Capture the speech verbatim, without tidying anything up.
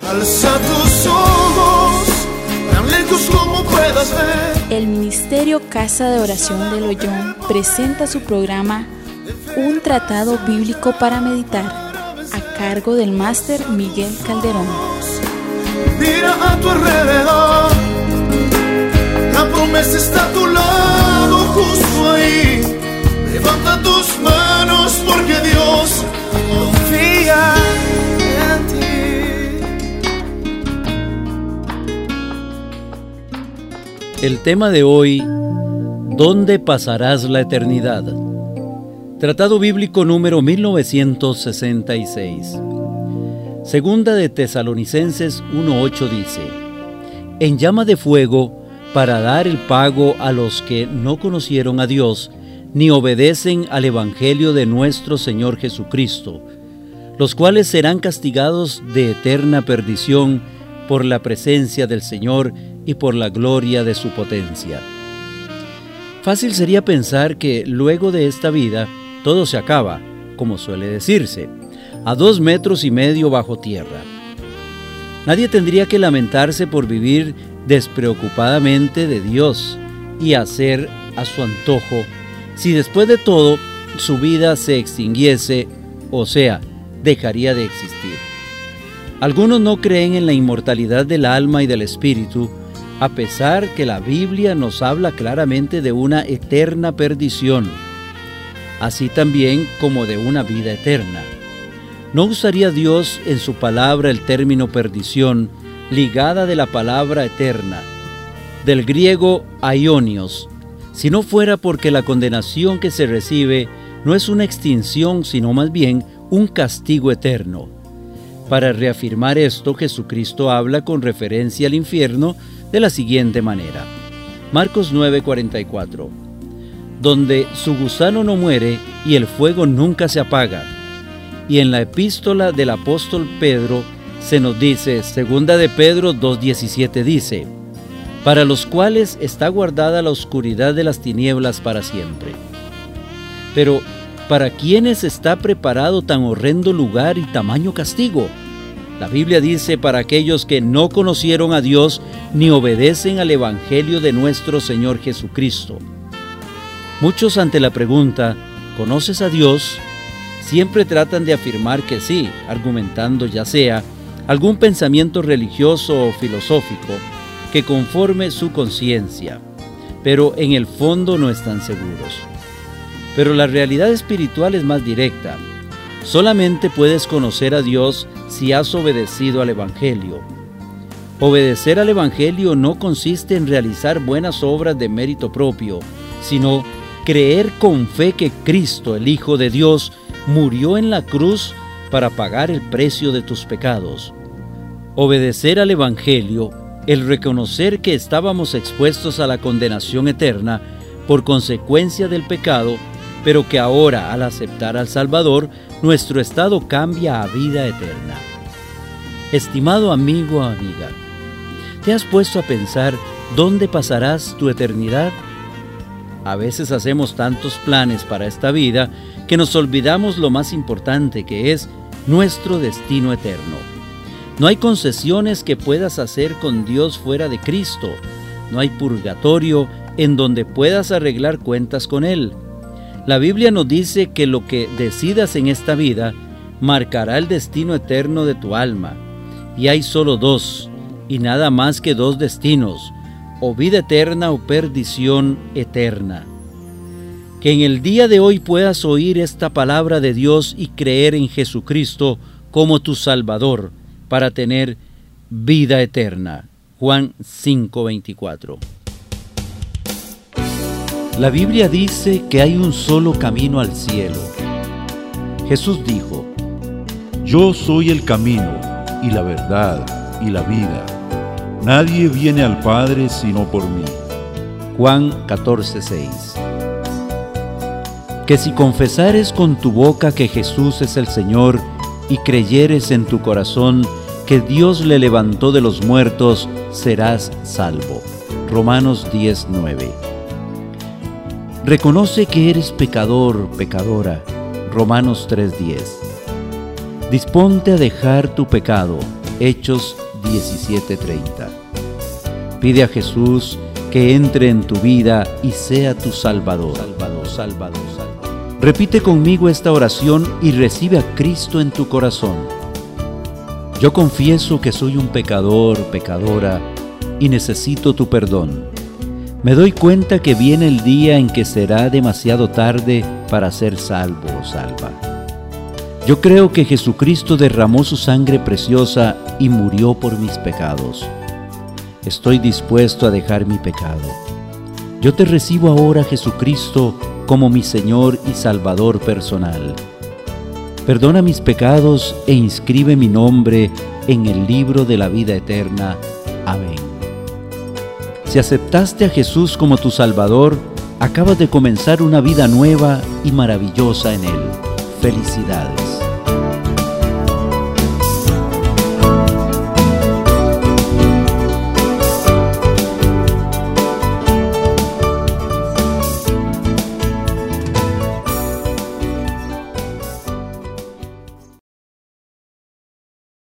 Alza tus ojos, tan lejos como puedas ver. El Ministerio Casa de Oración del Ollón presenta su programa Un Tratado Bíblico para Meditar, a cargo del máster Miguel Calderón. Mira a tu alrededor, la promesa está a tu lado, justo ahí. Levanta tus manos porque Dios confía en ti. El tema de hoy, ¿dónde pasarás la eternidad? Tratado Bíblico número mil novecientos sesenta y seis. Segunda de Tesalonicenses uno ocho dice: en llama de fuego para dar el pago a los que no conocieron a Dios ni obedecen al Evangelio de nuestro Señor Jesucristo, los cuales serán castigados de eterna perdición por la presencia del Señor y por la gloria de su potencia. Fácil sería pensar que luego de esta vida todo se acaba, como suele decirse, a dos metros y medio bajo tierra. Nadie tendría que lamentarse por vivir despreocupadamente de Dios y hacer a su antojo si después de todo su vida se extinguiese, o sea, dejaría de existir. Algunos no creen en la inmortalidad del alma y del espíritu, a pesar que la Biblia nos habla claramente de una eterna perdición, así también como de una vida eterna. No usaría Dios en su palabra el término perdición, ligada de la palabra eterna, del griego aionios, si no fuera porque la condenación que se recibe no es una extinción, sino más bien un castigo eterno. Para reafirmar esto, Jesucristo habla con referencia al infierno de la siguiente manera. Marcos nueve cuarenta y cuatro, donde su gusano no muere y el fuego nunca se apaga. Y en la epístola del apóstol Pedro se nos dice, segunda de Pedro dos diecisiete dice: para los cuales está guardada la oscuridad de las tinieblas para siempre. Pero, ¿para quiénes está preparado tan horrendo lugar y tamaño castigo? La Biblia dice: para aquellos que no conocieron a Dios ni obedecen al Evangelio de nuestro Señor Jesucristo. Muchos, ante la pregunta, ¿conoces a Dios?, siempre tratan de afirmar que sí, argumentando ya sea algún pensamiento religioso o filosófico que conforme su conciencia, pero en el fondo no están seguros. Pero la realidad espiritual es más directa. Solamente puedes conocer a Dios si has obedecido al Evangelio. Obedecer al Evangelio no consiste en realizar buenas obras de mérito propio, sino creer con fe que Cristo, el Hijo de Dios, murió en la cruz para pagar el precio de tus pecados. Obedecer al Evangelio, el reconocer que estábamos expuestos a la condenación eterna por consecuencia del pecado, pero que ahora, al aceptar al Salvador, nuestro estado cambia a vida eterna. Estimado amigo o amiga, ¿te has puesto a pensar dónde pasarás tu eternidad? A veces hacemos tantos planes para esta vida que nos olvidamos lo más importante, que es nuestro destino eterno. No hay concesiones que puedas hacer con Dios fuera de Cristo. No hay purgatorio en donde puedas arreglar cuentas con Él. La Biblia nos dice que lo que decidas en esta vida marcará el destino eterno de tu alma. Y hay solo dos, y nada más que dos destinos: o vida eterna o perdición eterna. Que en el día de hoy puedas oír esta palabra de Dios y creer en Jesucristo como tu Salvador para tener vida eterna. Juan cinco veinticuatro. La Biblia dice que hay un solo camino al cielo. Jesús dijo: yo soy el camino y la verdad y la vida. Nadie viene al Padre sino por mí. Juan catorce seis. Que si confesares con tu boca que Jesús es el Señor y creyeres en tu corazón que Dios le levantó de los muertos, serás salvo. Romanos diez nueve. Reconoce que eres pecador, pecadora. Romanos tres diez. Disponte a dejar tu pecado, Hechos diecisiete treinta. Pide a Jesús que entre en tu vida y sea tu Salvador. Salvador, Salvador, Salvador. Repite conmigo esta oración y recibe a Cristo en tu corazón. Yo confieso que soy un pecador, pecadora, y necesito tu perdón. Me doy cuenta que viene el día en que será demasiado tarde para ser salvo o salva. Yo creo que Jesucristo derramó su sangre preciosa y murió por mis pecados. Estoy dispuesto a dejar mi pecado. Yo te recibo ahora, Jesucristo, como mi Señor y Salvador personal. Perdona mis pecados e inscribe mi nombre en el libro de la vida eterna. Amén. Si aceptaste a Jesús como tu Salvador, acabas de comenzar una vida nueva y maravillosa en Él. Felicidades.